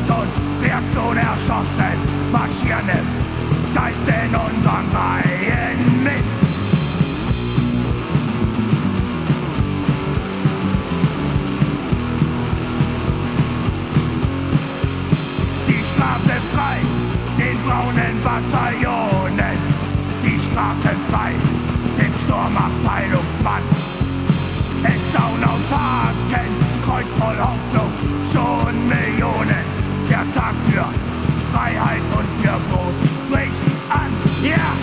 Front und Reaktion erschossen, marschieren im Geist in unseren Reihen mit. Die Straße frei, den braunen Bataillonen, die Straße frei, dem Sturmabteilungsmann. Es schauen aus Haken, Kreuz voll Hoffnung, schon Millionen. Der Tag für Freiheit und für Brot bricht an, ja! Yeah.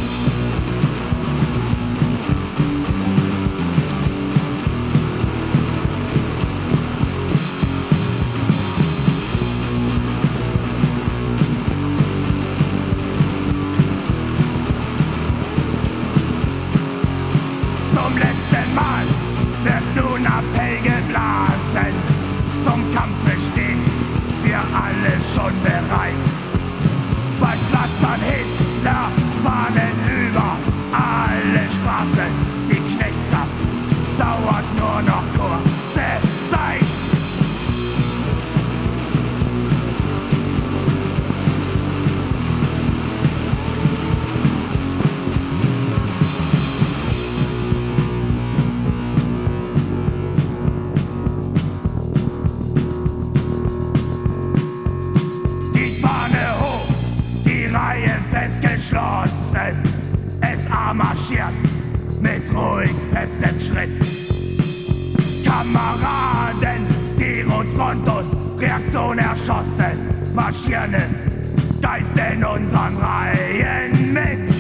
Zum letzten Mal wird nun Appell geblasen. Zum Kampfe stehen wir alle schon bereit. Bald flattern Hitler Fahnen über alle Straßen. Die Knechtschaft dauert nur noch kurze Zeit. Festgeschlossen, SA marschiert mit ruhig festem Schritt. Kameraden, die Rotfront und Reaktion erschossen, marschieren im Geist in unseren Reihen mit.